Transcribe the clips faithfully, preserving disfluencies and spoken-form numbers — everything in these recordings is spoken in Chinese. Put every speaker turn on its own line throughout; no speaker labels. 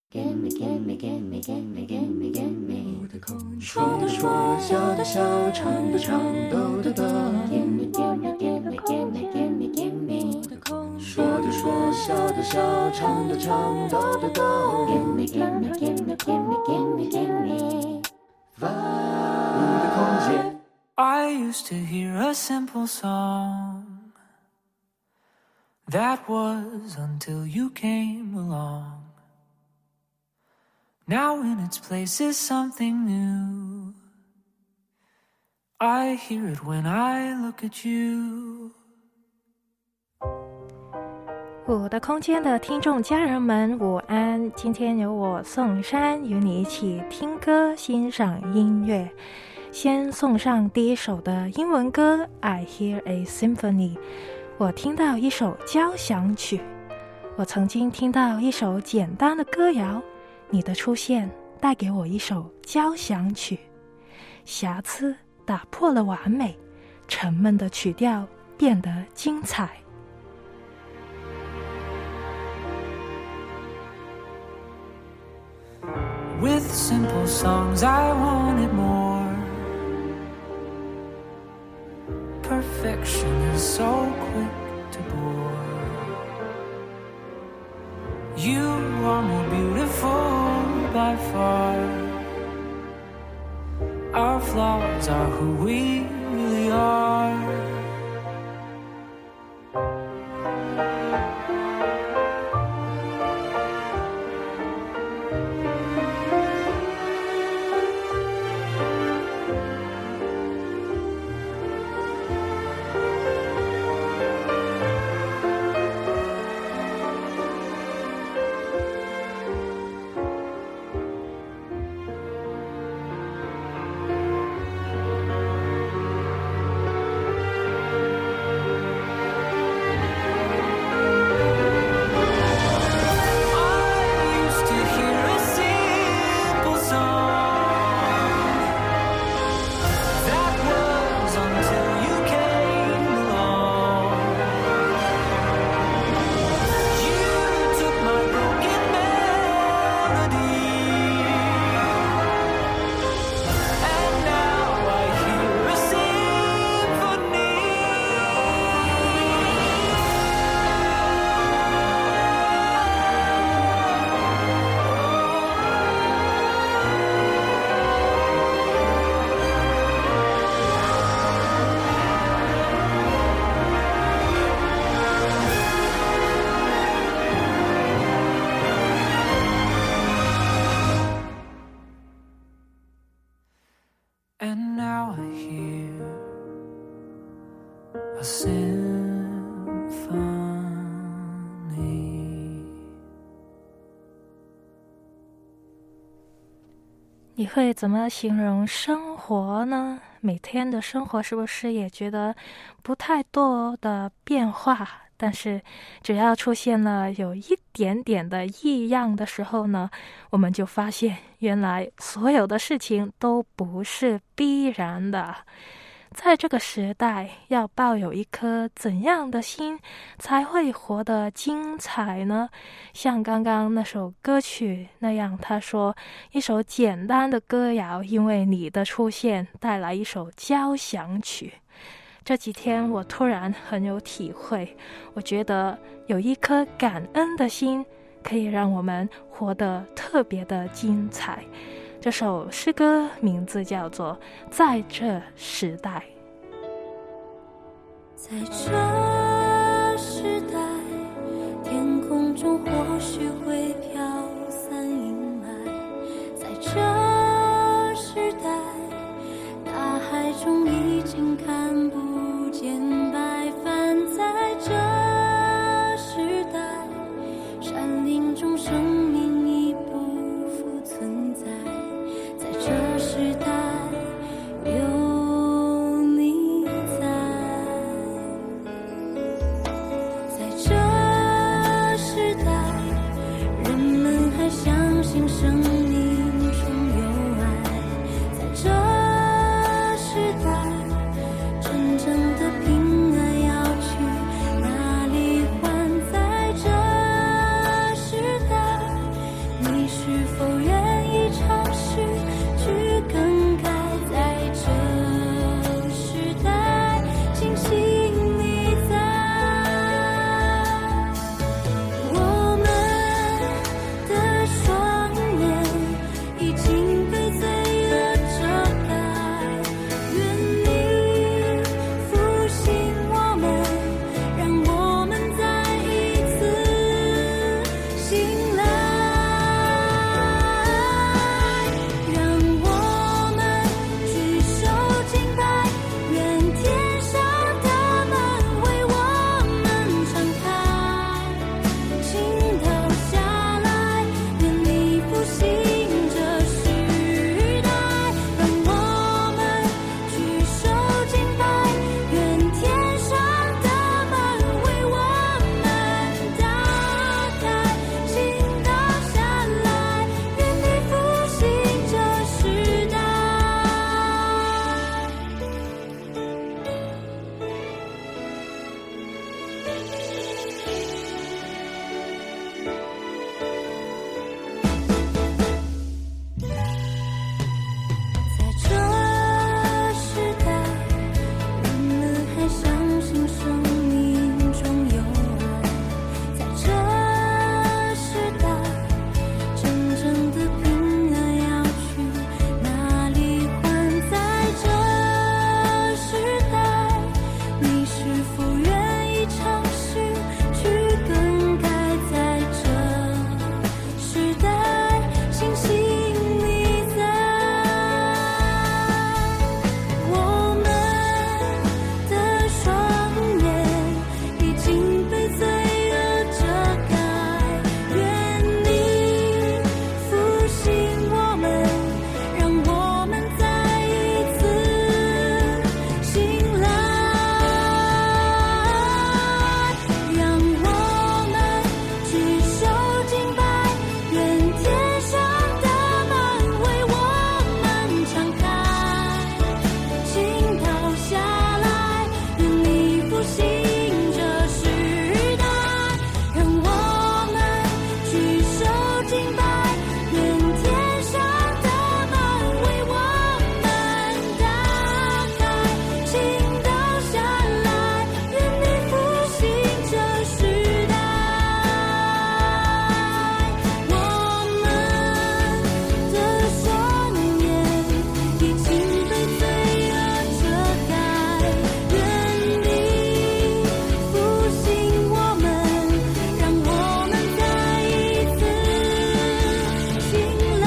说的说，笑的笑，唱的唱，抖的抖。说的说，笑的笑，唱的唱，抖的抖。万物的空间。I used to hear a simple song. That was until you came along. Now in its place is something new. I hear it when I look at you.
我的空间的听众家人们午安，今天由我宋珊与你一起听歌欣赏音乐。先送上第一首的英文歌 I Hear a Symphony， 我听到一首交响曲。我曾经听到一首简单的歌谣，你的出现带给我一首交响曲，瑕疵打破了完美，沉闷的曲调变得精彩。
With simple songs I wanted more. Perfection is so quick to bore. You are more beautiful by far. Our flaws are who we really are. And now I hear a symphony.
你会怎么形容生活呢？每天的生活是不是也觉得不太多的变化？但是只要出现了有一点点的异样的时候呢，我们就发现原来所有的事情都不是必然的。在这个时代，要抱有一颗怎样的心才会活得精彩呢？像刚刚那首歌曲那样，他说一首简单的歌谣，因为你的出现带来一首交响曲。这几天我突然很有体会，我觉得有一颗感恩的心可以让我们活得特别的精彩。这首诗歌名字叫做《在这时代》。
在这时代，天空中或许会飘散阴霾，在这时代，大海中已经看不见白帆，在这时代，山林中生命已不复存在，在这时代有你在。 你是否愿意尝试去更改，在这时代庆幸你在。我们的双眼已经被罪恶遮盖，愿你复兴我们，让我们再一次醒来，让我们举手敬拜，愿天上的门为我们敞开，倾倒下来，愿你复兴这时代，让我们举手敬拜，愿天上的门为我们打开，倾倒下来，愿你复兴这时代。在这时代，人们还相信生命中有爱，在这时代，真正的平安要去哪里还？在这时代，你是否愿意尝试去更改？在这时代，庆幸你在。我们的双眼已经被罪恶遮盖，愿你复兴我们，让我们再一次醒来，让我们举手敬拜，愿天上的门为我们敞开，倾倒下来，愿你复兴这时代，让我们举手敬拜，愿天上的门为我们打开，倾倒下来，愿你复兴这时代。我们的双眼已经被罪恶遮盖，愿你复兴我们，让我们再一次醒来，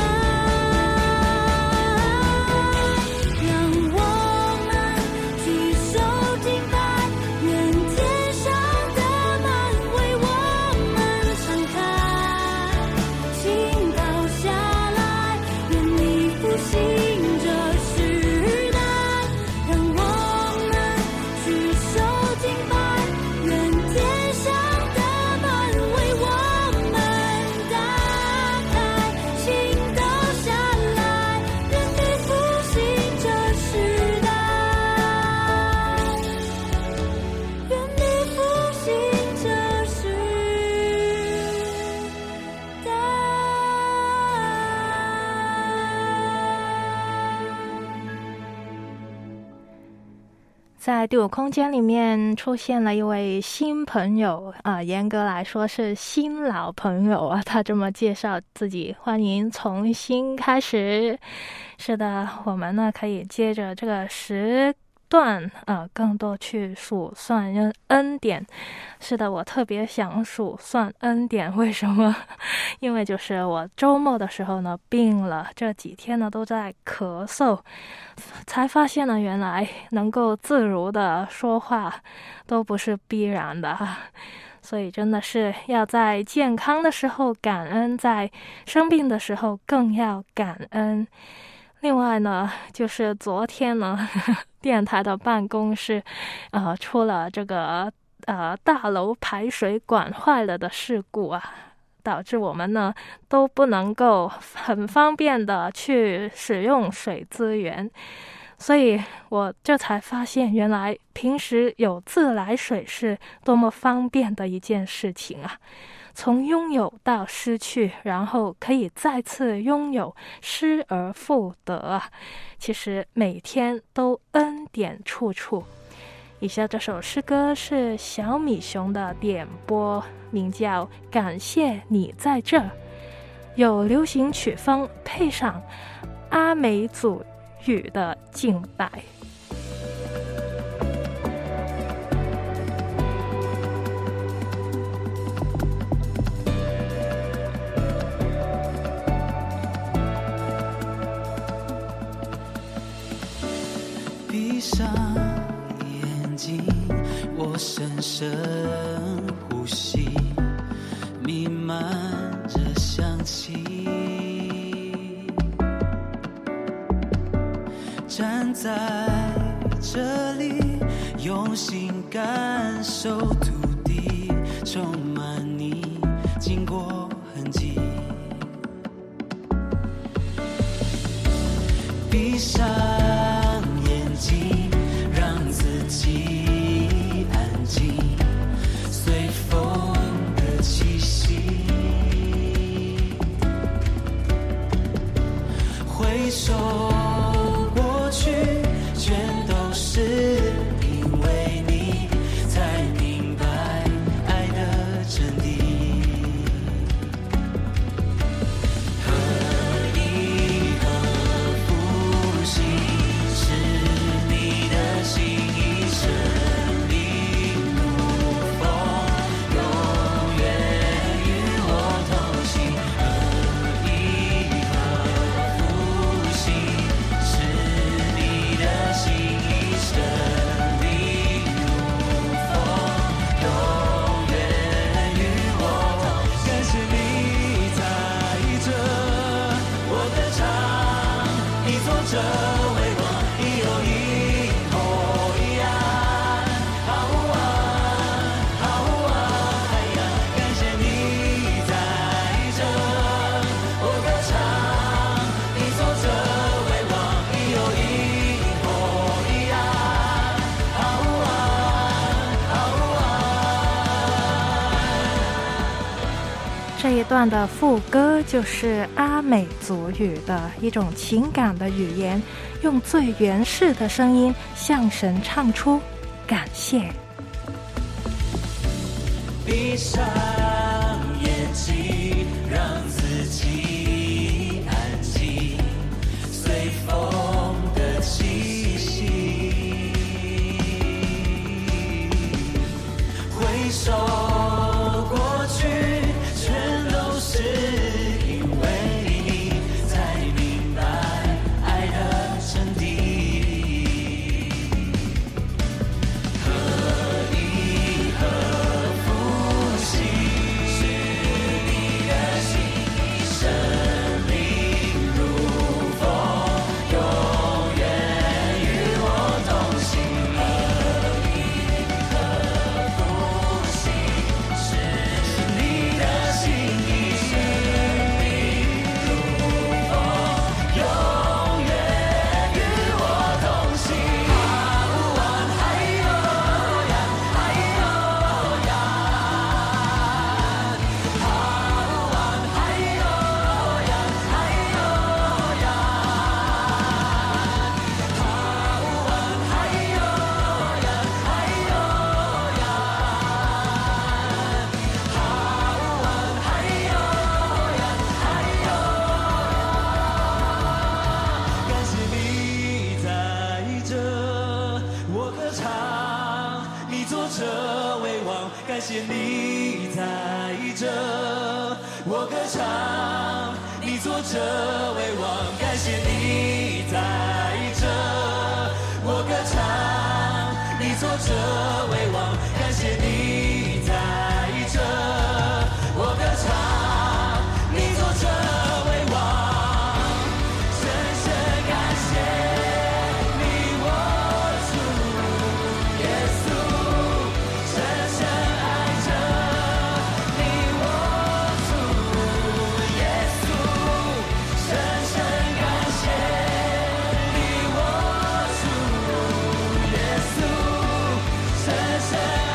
让我们举手敬拜，愿天上的门为我们敞开，倾倒下来，愿你复兴这时代，让我们举手敬拜，愿天上的门为我们打开，倾倒下来，愿你复兴这时代，愿你复兴这时代。
在第五空间里面出现了一位新朋友啊、呃，严格来说是新老朋友啊，他这么介绍自己，欢迎重新开始。是的，我们呢可以接着这个时段呃，更多去数算恩恩典。是的，我特别想数算恩典，为什么？因为就是我周末的时候呢病了，这几天呢都在咳嗽，才发现呢原来能够自如的说话都不是必然的，所以真的是要在健康的时候感恩，在生病的时候更要感恩。另外呢，就是昨天呢，呵呵电台的办公室，呃，出了这个呃大楼排水管坏了的事故啊，导致我们呢都不能够很方便的去使用水资源，所以我这才发现，原来平时有自来水是多么方便的一件事情啊！ 从拥有到失去，然后可以再次拥有，失而复得。其实每天都恩典处处。以下这首诗歌是小米熊的点播，名叫《感谢你在这》，有流行曲风，配上阿美族语的敬拜。
闭上眼睛，我深深呼吸，弥漫着香气，站在这里，用心感受土地，充满你经过痕迹。闭上眼睛，让自己安静，随风的气息，回首过去，全都是因为你，才明白爱的真谛。何以何复兴，是你的心意，生命如风，永远与我同行。何以何复兴，是你的心意，生命如风，永远与我同行。感谢你在这，我的唱，你坐着为我一有一后一岸，好啊好啊哎呀，感谢你在这，我歌唱，你坐着为我一有一后一岸，好啊好啊。
这一段的副歌就是阿美族语的一种情感的语言，用最原始的声音向神唱出感谢。
闭上眼睛，让自己安静，随风的气息，回首过去，全都是因为你，才明白爱的真谛。何以何复兴，是你的心意，生命如风，永远与我同行。何以何复兴，是你的心意，生命如风，永远与我同行。啊还有呀，还有呀，啊还有呀，还有呀，啊还有呀，还有呀，啊还有呀，还有呀。感谢你在这，我歌唱，你坐着为王。感谢你在这，我歌唱，你坐着为王。感谢你在这，我歌唱，你坐着为王。感谢你在这，我歌唱，你坐着为王。深深感谢你，我主耶稣，深深爱着你，我主耶稣，深深感谢你，我主耶稣，深深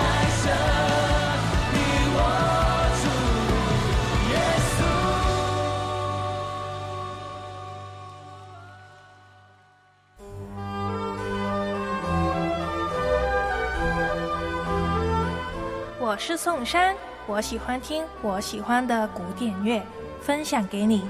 是宋珊，我喜欢听我喜欢的古典乐，分享给你。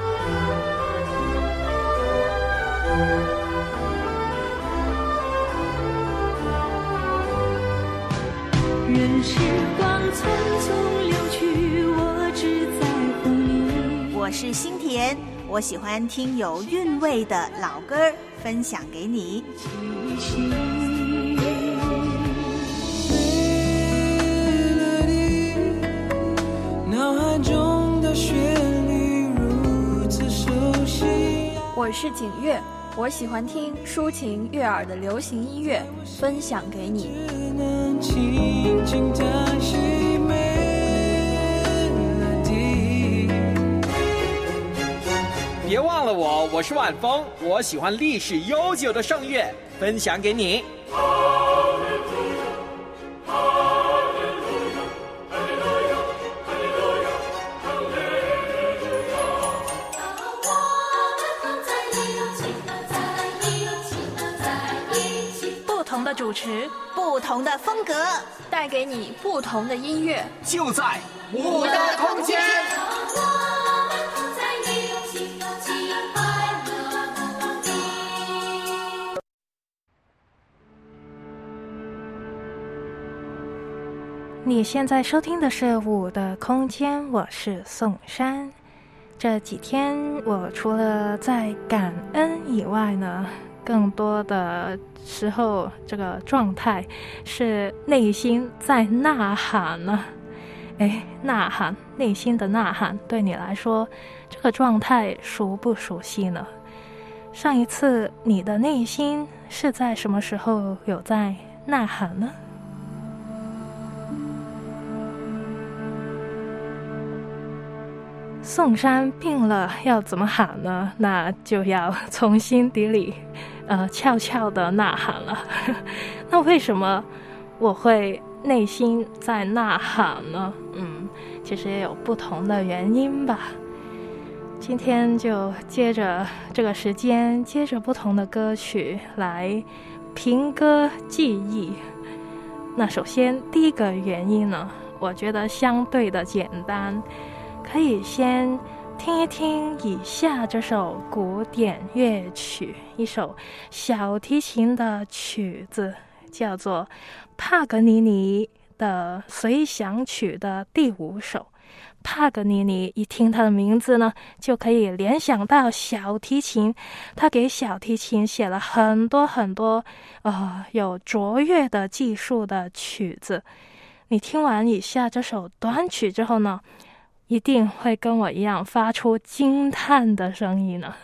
任时光匆匆流去，我只在乎你。
我是心田，我喜欢听有韵味的老歌，分享给你。
脑海中的旋律如此熟悉。
我是景月，我喜欢听抒情悦耳的流行音乐，分享给你。
只能轻轻叹息melody。
别忘了我，我是晚风，我喜欢历史悠久的圣乐，分享给你。
不同的主持，
不同的风格，
带给你不同的音乐，
就在我的空间。
你现在收听的是我的空间，我是宋珊。这几天我除了在感恩以外呢，更多的时候这个状态是内心在呐喊呢。诶，呐喊，内心的呐喊，对你来说这个状态熟不熟悉呢？上一次你的内心是在什么时候有在呐喊呢？宋珊病了要怎么喊呢？那就要从心底里呃悄悄的呐喊了。那为什么我会内心在呐喊呢？嗯，其实也有不同的原因吧。今天就接着这个时间，接着不同的歌曲来评歌记忆。那首先第一个原因呢，我觉得相对的简单，可以先听一听以下这首古典乐曲，一首小提琴的曲子，叫做帕格尼尼的随想曲的第五首。帕格尼尼一听他的名字呢，就可以联想到小提琴，他给小提琴写了很多很多呃有卓越的技术的曲子。你听完以下这首短曲之后呢，一定会跟我一样发出惊叹的声音呢。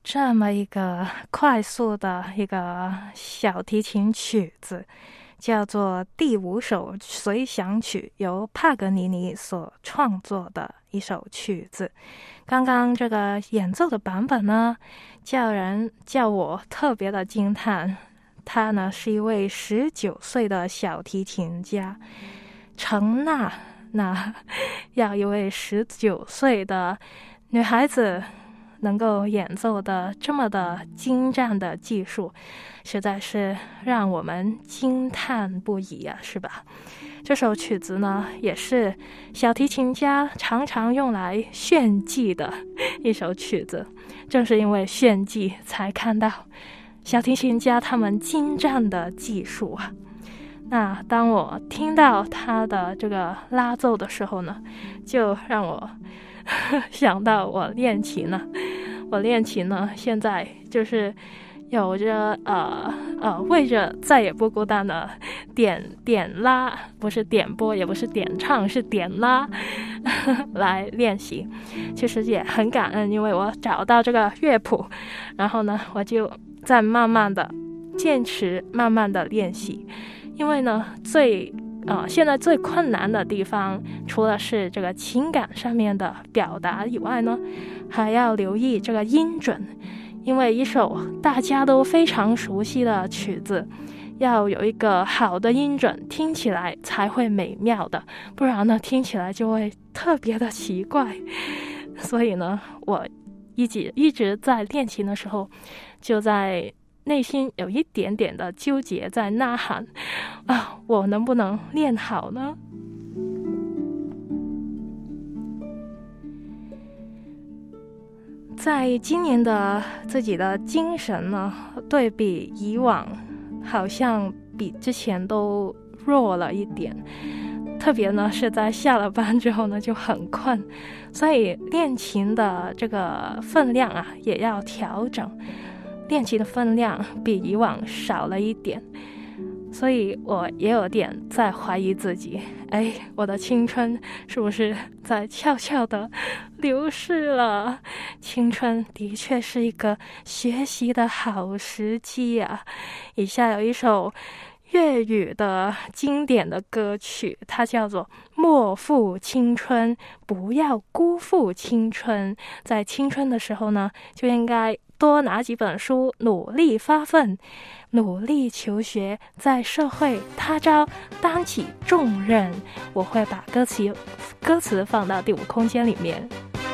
这么一个快速的一个小提琴曲子，叫做第五首随想曲，由帕格尼尼所创作的一首曲子。刚刚这个演奏的版本呢，叫人叫我特别的惊叹。他呢是一位十九岁的小提琴家，程娜。那要一位十九岁的女孩子能够演奏的这么的精湛的技术，实在是让我们惊叹不已啊，是吧？这首曲子呢，也是小提琴家常常用来炫技的一首曲子。正是因为炫技，才看到小提琴家他们精湛的技术啊。那当我听到他的这个拉奏的时候呢，就让我呵呵想到我练琴呢。我练琴呢，现在就是有着呃呃为着再也不孤单的点点拉，不是点播，也不是点唱，是点拉呵呵来练习。其实也很感恩，因为我找到这个乐谱，然后呢，我就再慢慢的坚持，慢慢的练习。因为呢，最呃现在最困难的地方，除了是这个情感上面的表达以外呢，还要留意这个音准。因为一首大家都非常熟悉的曲子，要有一个好的音准，听起来才会美妙的，不然呢，听起来就会特别的奇怪。所以呢，我一直一直在练琴的时候，就在内心有一点点的纠结，在呐喊啊，我能不能练好呢？在今年的自己的精神呢，对比以往好像比之前都弱了一点，特别呢是在下了班之后呢就很困，所以练琴的这个分量啊也要调整，练琴的分量比以往少了一点，所以我也有点在怀疑自己，哎，我的青春是不是在悄悄的流逝了？青春的确是一个学习的好时机啊！以下有一首粤语的经典的歌曲，它叫做《莫负青春》，不要辜负青春。在青春的时候呢，就应该多拿几本书，努力发奋，努力求学，在社会他朝担起重任。我会把歌词歌词放到第五空间里面。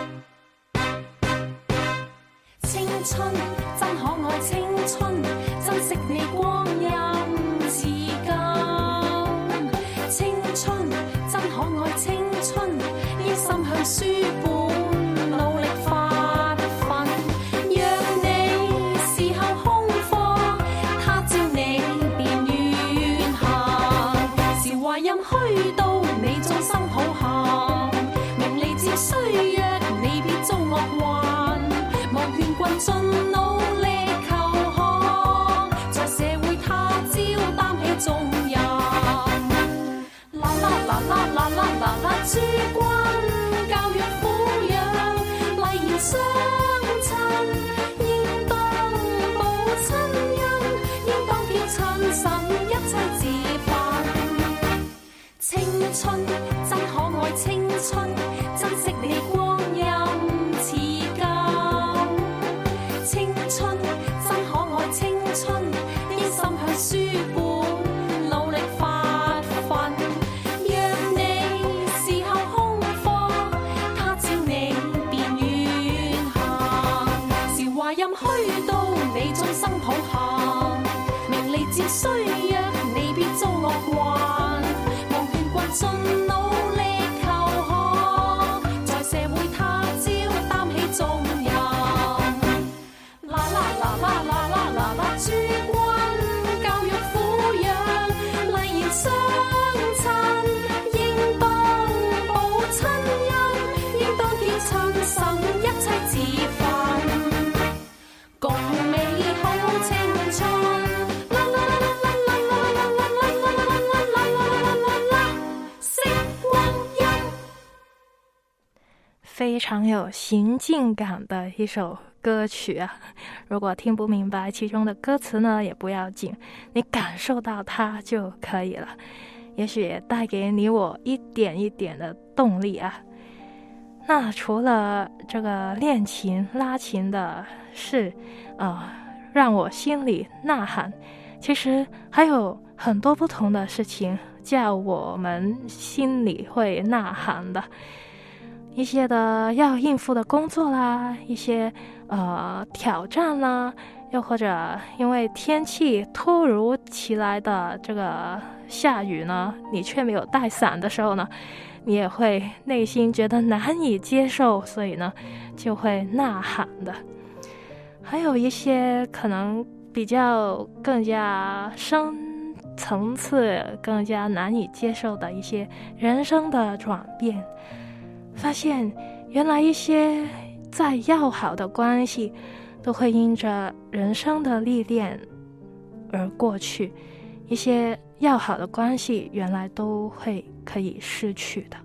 青春真可愛，青春珍惜你光陰似金。青春真可愛，青春應心向書本努力發奮。讓你時候空課，他朝你便遠行。時懷任虛度，你眾生抱憾。名利漸衰弱，你別遭惡患。望勸君盡努力求學，在社會他朝擔起重任。啦啦啦啦啦啦啦啦，諸君教育撫養，麗言相親，應當報親恩，應當叫親神一切自奮。青春真可愛，青春珍惜你光陰似金。青春真可愛，青春應心向書本努力發奮。讓你時候空課，他朝你便遠行。時懷任虛度，你眾生抱憾。名利漸衰弱，你別遭惡患。望勸君盡努力求學，在社會他朝擔起重任。啦啦啦啦啦啦啦啦，諸君教育撫養，麗言相親，應當報親恩，應當叫親神一切自奮，共美好青春。啦啦啦啦啦啦啦啦啦啦啦啦啦啦啦，星光音。
非常有行进感的一首歌曲啊，如果听不明白其中的歌词呢，也不要紧，你感受到它就可以了，也许也带给你我一点一点的动力啊。那除了这个练琴拉琴的事呃，让我心里呐喊，其实还有很多不同的事情叫我们心里会呐喊的，一些的要应付的工作啦，一些呃挑战啦，又或者因为天气突如其来的这个下雨呢，你却没有带伞的时候呢，你也会内心觉得难以接受，所以呢就会呐喊的。还有一些可能比较更加深层次更加难以接受的一些人生的转变，发现原来一些再要好的关系都会因着人生的历练而过去，一些要好的关系原来都会可以失去的。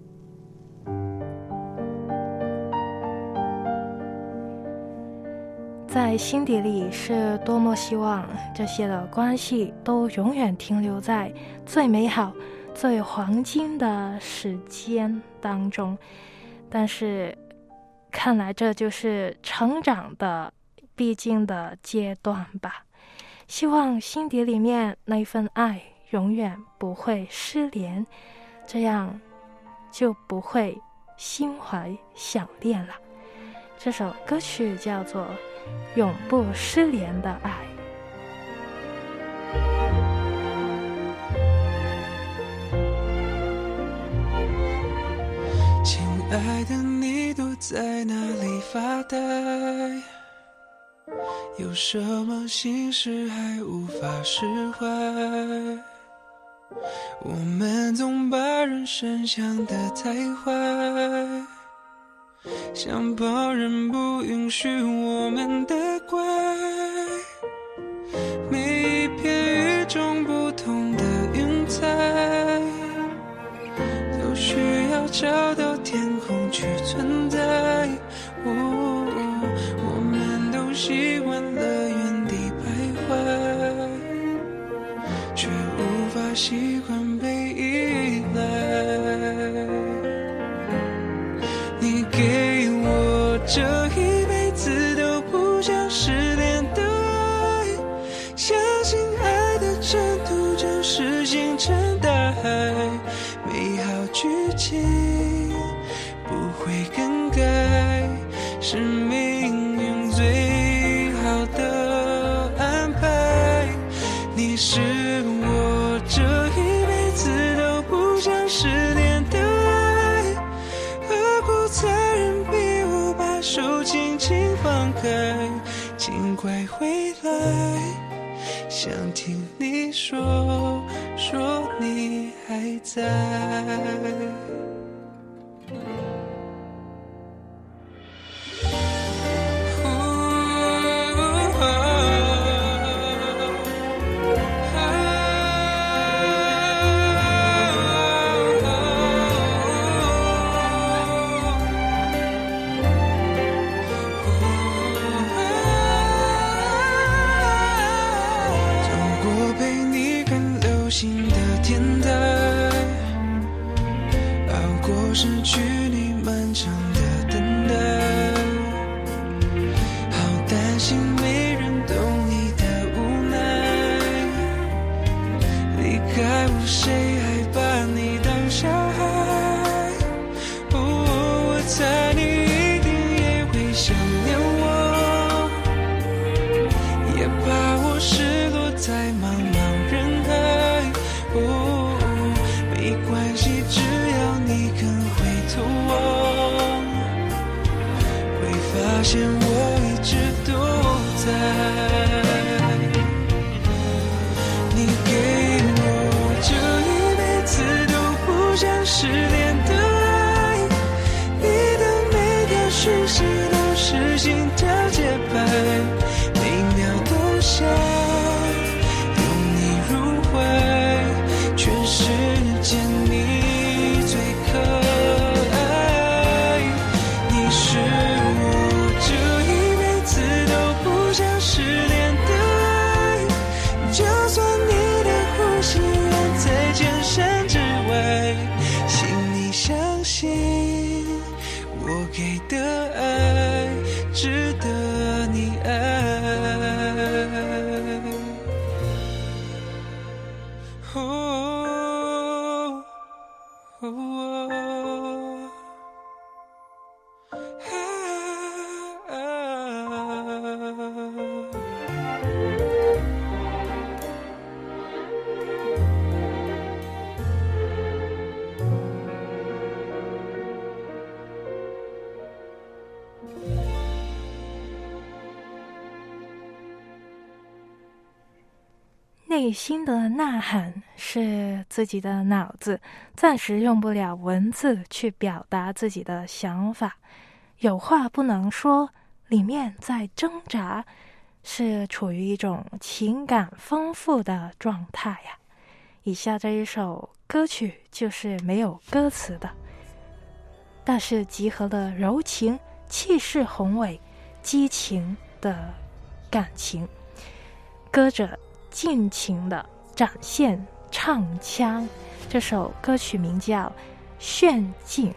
在心底里是多么希望这些的关系都永远停留在最美好最黄金的时间当中，但是看来这就是成长的必经的阶段吧。希望心底里面那份爱永远不会失联，这样就不会心怀想念了。这首歌曲叫做《永不失联的爱》。
亲爱的，你躲在哪里发呆？有什么心事还无法释怀？我们总把人生想得太坏，想旁人不允许我们的怪。每一片与众不同的云彩，都需要找到天空去存在。哦，我们都习惯了原地徘徊，却无法习惯被依赖。你给我这一辈子都不想失联的爱，相信爱的征途就是星辰大海，美好剧情不会更改，是命运最好的安排。你是我这一辈子都不想失联的爱，何苦残忍逼我把手轻轻放开？尽快回来，想听你说说你还在。失去你漫长的等待，好担心没人懂你的无奈，离开我谁还把你当小孩？哦，我猜你一定也会想念我，也怕我失落在茫茫人海。哦，没关系，只要你肯我会发现我一直都在。你给我这一辈子都不想失联的爱，你的每条讯息都是心跳节拍，每秒都想拥你入怀，全世界你最可爱。是我这一辈失联的爱，就算你的呼吸远在千山之外，请你相信我给的爱值得你爱。哦哦哦啊
内心的呐喊是自己的脑子暂时用不了文字去表达自己的想法，有话不能说，里面在挣扎，是处于一种情感丰富的状态呀。以下这一首歌曲就是没有歌词的，但是集合了柔情、气势宏伟、激情的感情，歌者尽情的展现唱腔。这首歌曲名叫《炫境》。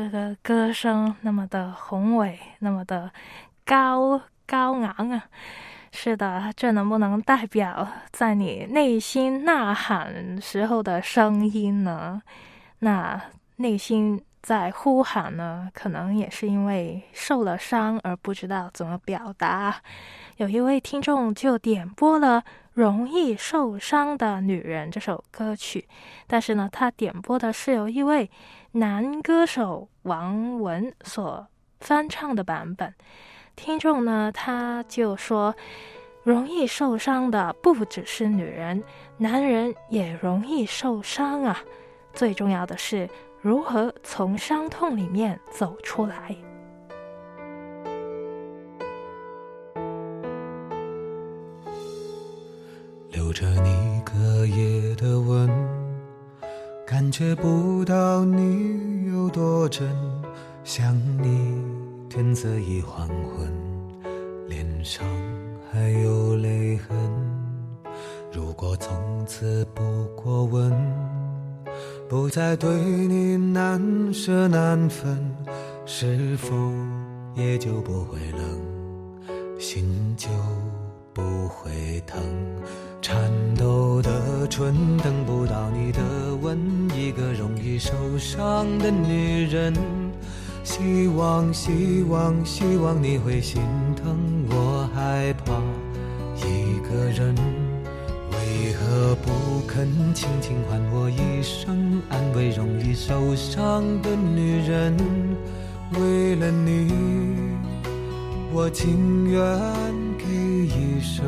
这个歌声那么的宏伟，那么的高高昂啊。是的，这能不能代表在你内心呐喊时候的声音呢？那内心在呼喊呢，可能也是因为受了伤而不知道怎么表达。有一位听众就点播了《容易受伤的女人》这首歌曲，但是呢，他点播的是由一位男歌手王文所翻唱的版本。听众呢，他就说，容易受伤的不只是女人，男人也容易受伤啊。最重要的是如何从伤痛里面走出来。
留着你隔夜的吻，感觉不到你有多真，想你天色已黄昏，脸上还有泪痕。如果从此不过问，不再对你难舍难分，是否也就不会冷，心就不会疼。颤抖的唇等不到你的吻，一个容易受伤的女人。希望希望希望你会心疼，我害怕一个人，为何不肯轻轻唤我一声，安慰容易受伤的女人。为了你，我情愿给一生。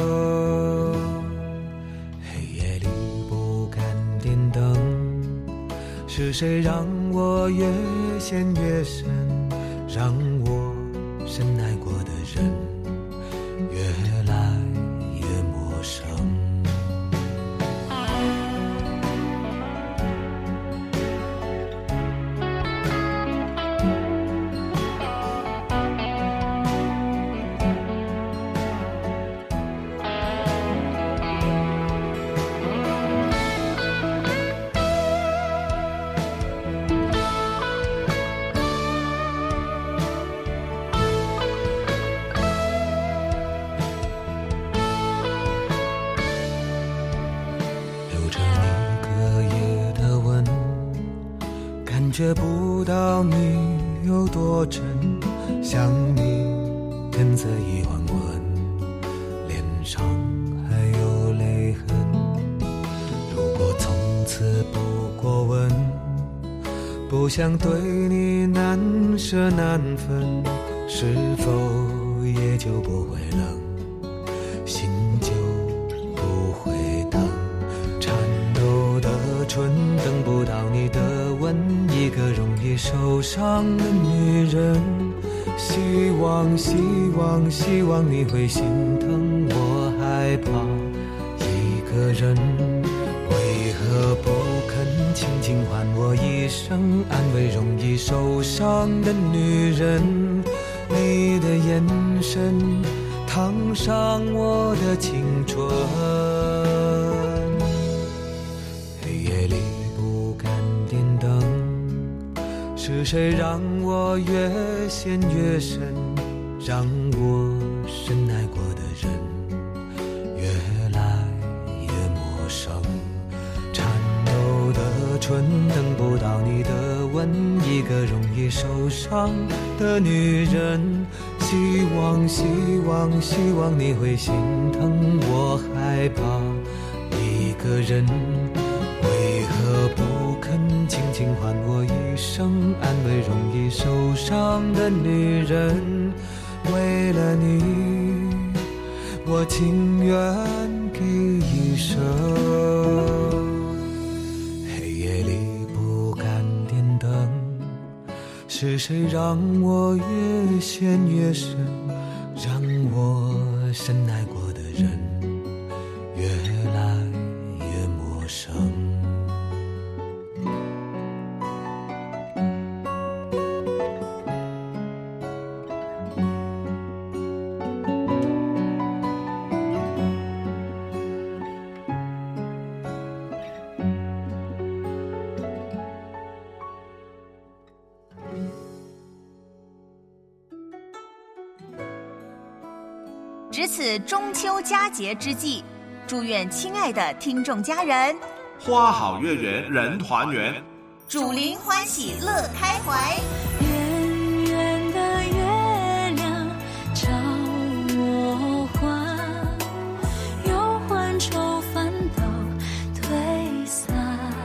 黑夜里不敢点灯，是谁让我越陷越深，让我深爱过的人越来越陌生。感觉不到你有多真，想你天色已黄昏，脸上还有泪痕。如果从此不过问，不想对你难舍难分，是否也就不会冷，心就不会疼。颤抖的唇等不到你的吻，一个容易受伤的女人。希望希望希望你会心疼，我害怕一个人，为何不肯轻轻唤我一声，安慰容易受伤的女人。你的眼神烫伤我的青春，黑夜里不敢点灯，是谁让我越陷越深，让我深爱过的人越来越陌生。颤抖的唇等不到你的吻，一个容易受伤的女人。希望希望希望你会心疼，我害怕一个人，为何不肯轻轻唤我一声，安慰容易受伤的女人。为了你，我情愿给一生。黑夜里不敢点灯，是谁让我越陷越深，让我深爱过的人越来越陌生。
值此中秋佳节之际，祝愿亲爱的听众家人
花好月圆人团圆，
主灵欢喜乐开怀。
圆圆的月亮照我还，忧患愁烦恼退散，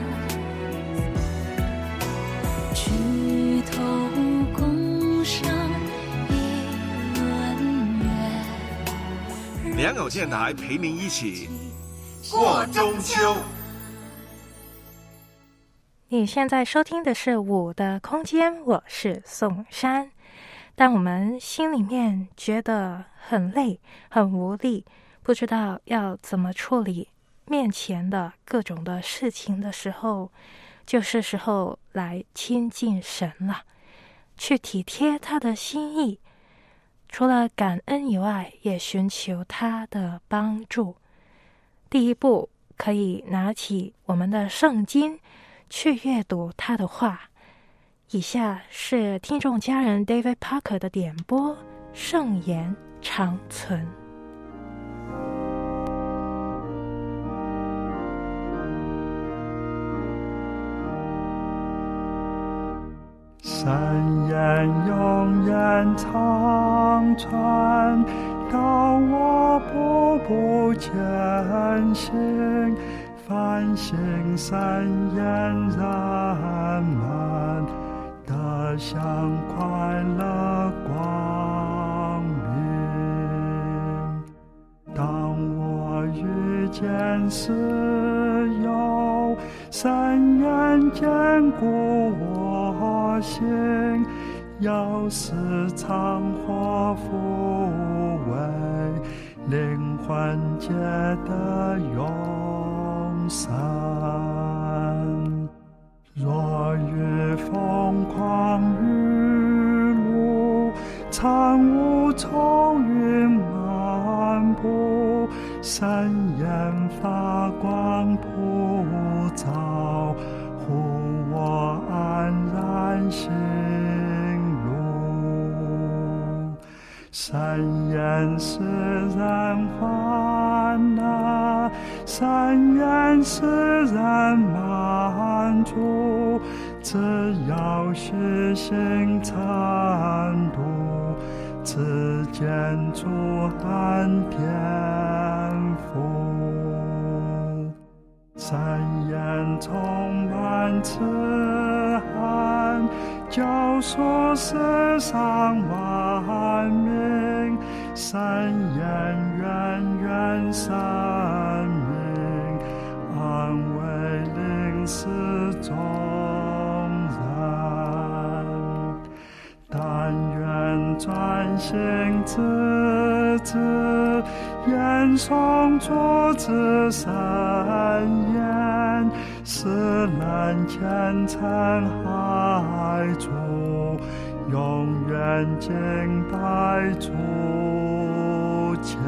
举头共赏一轮月。
良友电台陪您一起过中秋。
你现在收听的是我的空间，我是宋珊。当我们心里面觉得很累很无力，不知道要怎么处理面前的各种的事情的时候，就是时候来亲近神了，去体贴他的心意，除了感恩以外，也寻求他的帮助。第一步，可以拿起我们的圣经去阅读他的话。以下是听众家人 David Parker 的点播，圣言长存。
圣言永远长存，到我步步前行。凡行善言人们得享快乐光明。当我遇见事有善言坚固我心，要时常或抚慰灵魂界的永生。若遇疯狂雨露，常无愁云漫布，圣言发光普照，护我安然行路。圣言使人欢乐，圣言使人满足，只要虚心诚笃，只见主恩典福。圣言充满慈爱，救赎世上万民，圣言源源生命，安慰临死众人。但愿专心致志，言诵主之圣言，使人虔诚爱主，永远敬拜主前。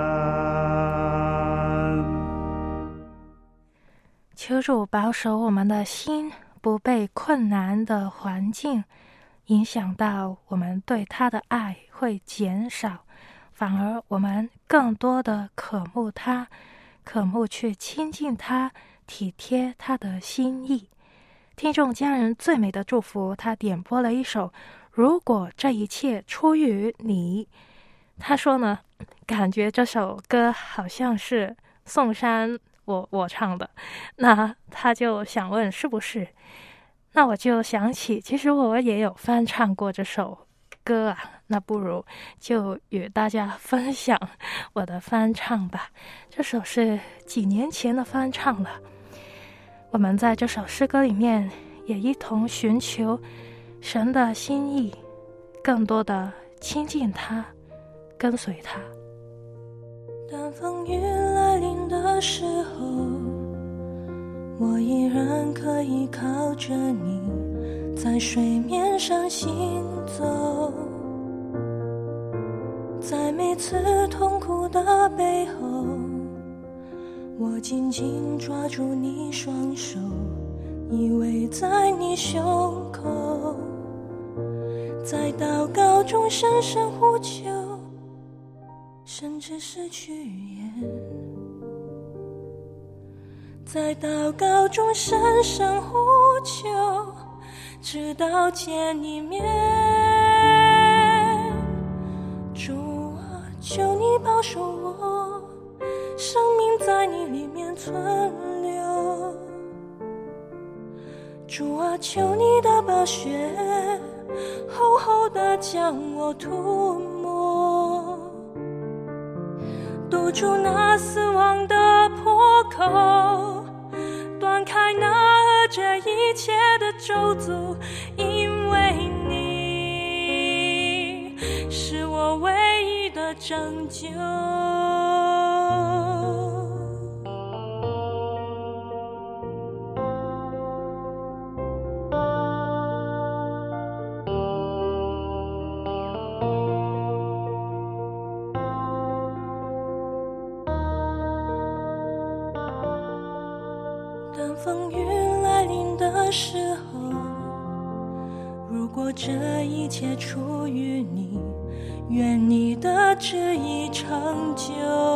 求主保守我们的心，不被困难的环境影响到我们对他的爱会减少，反而我们更多的渴慕他，渴慕去亲近他，体贴他的心意。听众家人最美的祝福，他点播了一首如果这一切出于你。他说呢，感觉这首歌好像是宋珊我我唱的，那他就想问是不是，那我就想起其实我也有翻唱过这首歌啊，那不如就与大家分享我的翻唱吧。这首是几年前的翻唱了，我们在这首诗歌里面也一同寻求神的心意，更多的亲近他，跟随他。
当风雨来临的时候，我依然可以靠着你在水面上行走，在每次痛苦的背后，我紧紧抓住你双手，依偎在你胸口，在祷告中深深呼求， 甚至失去语言，在祷告中深深呼求，直到见你面。主啊，求你保守我，生命在你里面存留。主啊，求你的宝血厚厚的将我涂抹，堵住那死亡的破口，断开那这一切的咒诅，因为你是我唯一的拯救。当风雨来临的时候，如果这一切出于你，愿你的旨意成就。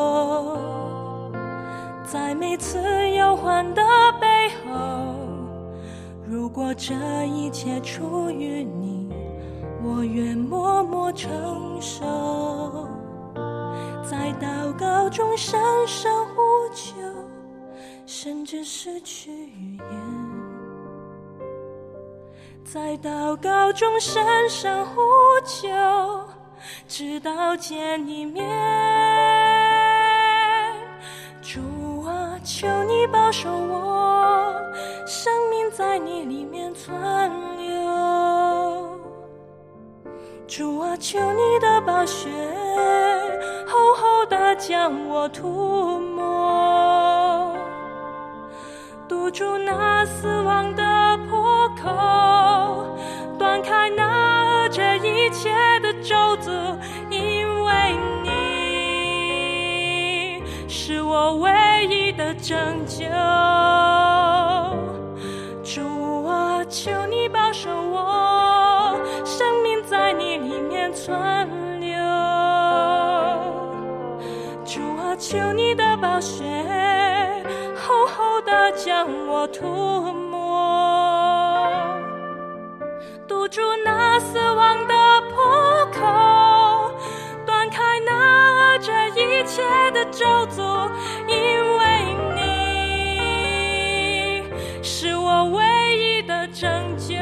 在每次忧患的背后，如果这一切出于你，我愿默默承受。在祷告中深深呼求，甚至失去语言，在祷告中深深呼求，直到见你面。主啊，求你保守我，生命在你里面存留。主啊，求你的宝血厚厚的将我涂抹，堵住那死亡的破口，断开那这一切的咒诅，因为你是我唯一的拯救。主啊，求你保守我，生命在你里面存留。主啊，求你的宝血厚厚的将我涂抹，堵住那死亡的破口，断开那这一切的咒诅，因为你是我唯一的拯救。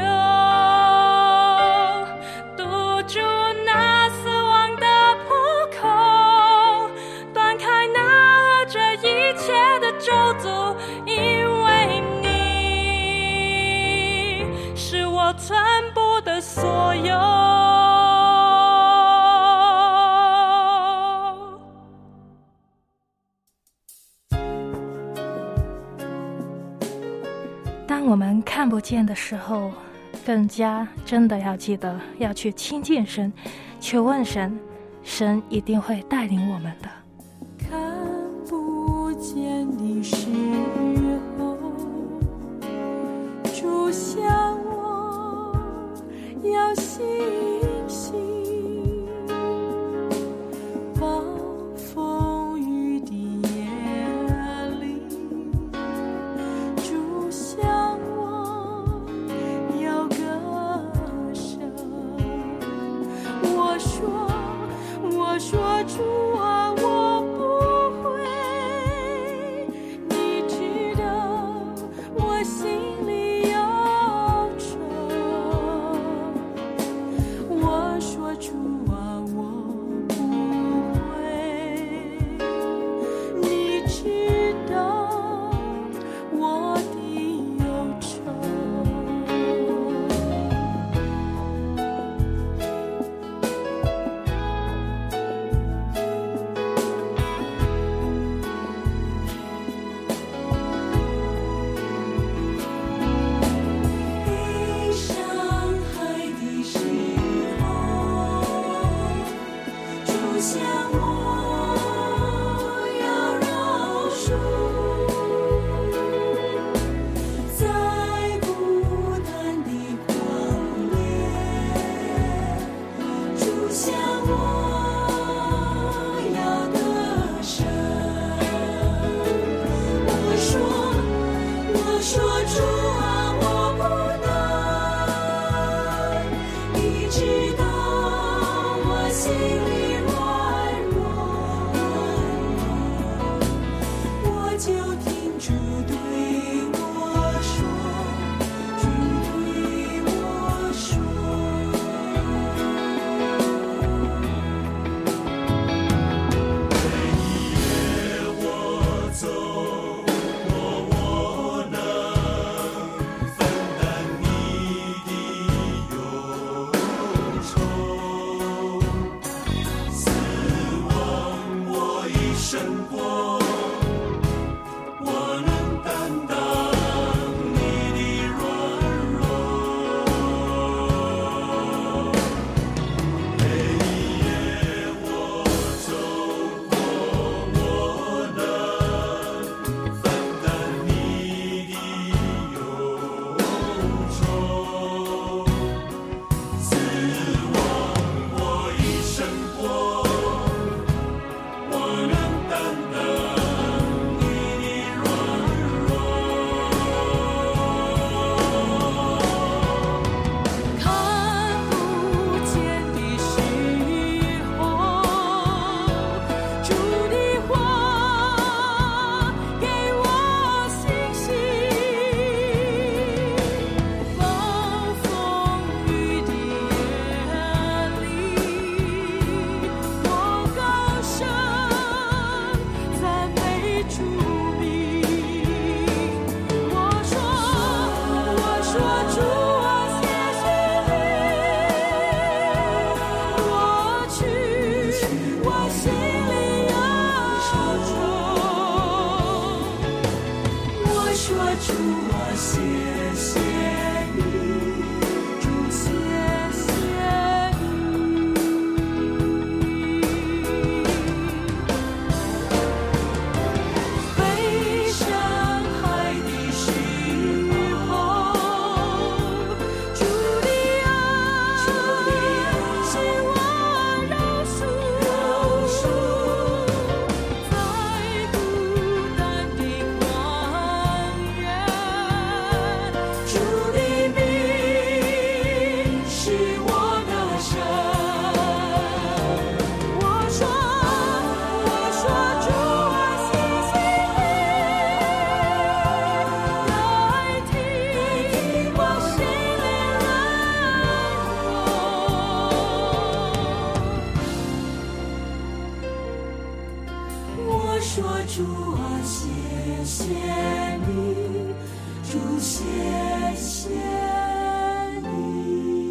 堵住那死亡的破口，断开那这一切的咒诅，因为你是我全部的所有。
当我们看不见的时候，更加真的要记得要去亲近神，求问神，神一定会带领我们的。
看不见的时候，主向我要信心，暴风雨的夜里，主向我要歌声。我说我说主啊，我不会，你
主啊，谢谢你，主谢谢你。飞上海的时候，主的爱是我饶恕，在孤单的旷野，主的名是我的神。我说，我说，主啊，谢谢你，代替我心里软弱。我说，主啊，谢谢你，主谢谢你。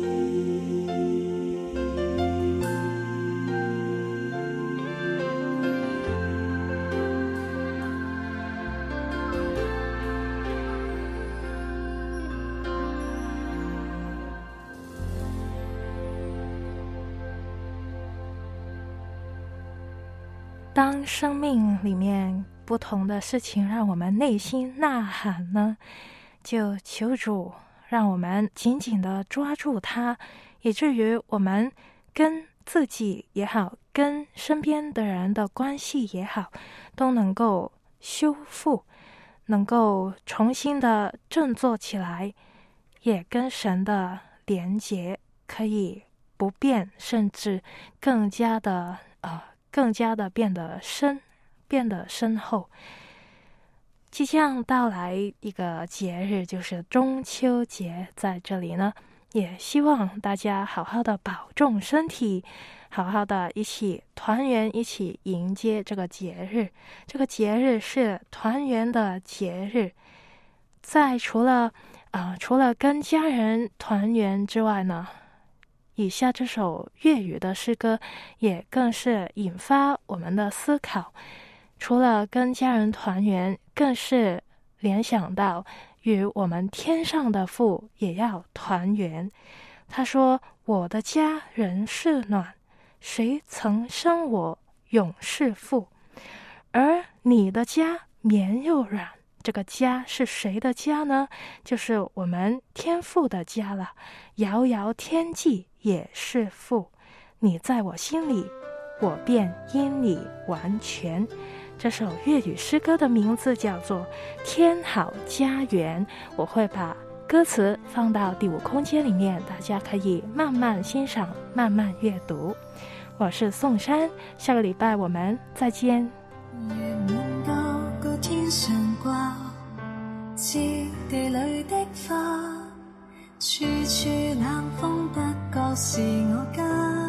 当生命里面不同的事情让我们内心呐喊呢，就求主让我们紧紧地抓住它，以至于我们跟自己也好，跟身边的人的关系也好，都能够修复，能够重新的振作起来，也跟神的连结可以不变，甚至更加的呃更加的变得深，变得深厚。即将到来一个节日，就是中秋节，在这里呢，也希望大家好好的保重身体，好好的一起团圆，一起迎接这个节日。这个节日是团圆的节日，在除了呃除了跟家人团圆之外呢，以下这首粤语的诗歌也更是引发我们的思考。除了跟家人团圆，更是联想到与我们天上的父也要团圆。他说，我的家人是暖，谁曾生我永是父，而你的家绵又软。这个家是谁的家呢？就是我们天父的家了。遥遥天际也是父，你在我心里，我便因你完全。这首粤语诗歌的名字叫做《天好家园》，我会把歌词放到第五空间里面，大家可以慢慢欣赏，慢慢阅读。我是宋珊，下个礼拜我们再见。
月滿高高天上掛，照地裏的花，處處冷風不覺是我家。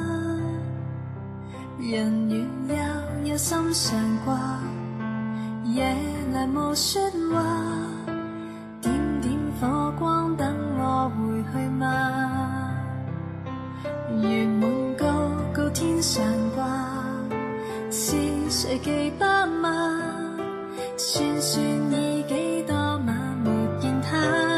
人遠悠悠心上掛，夜來無說話，點點火光等我回去嗎？月滿高高天上掛，是誰記不嗎？算算已幾多晚沒見他，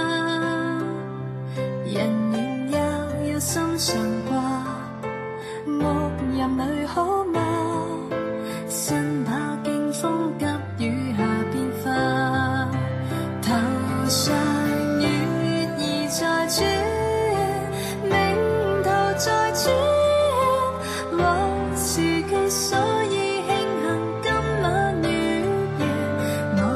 人遠悠悠心上掛，屋檐裏好嗎？身把勁風急雨下變化，頭上月兒在轉，命途在轉，往事卻所以慶幸今晚月圓，我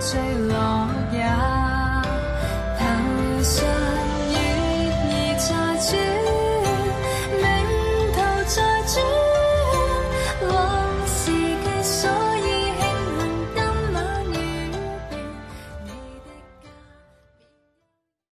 最老。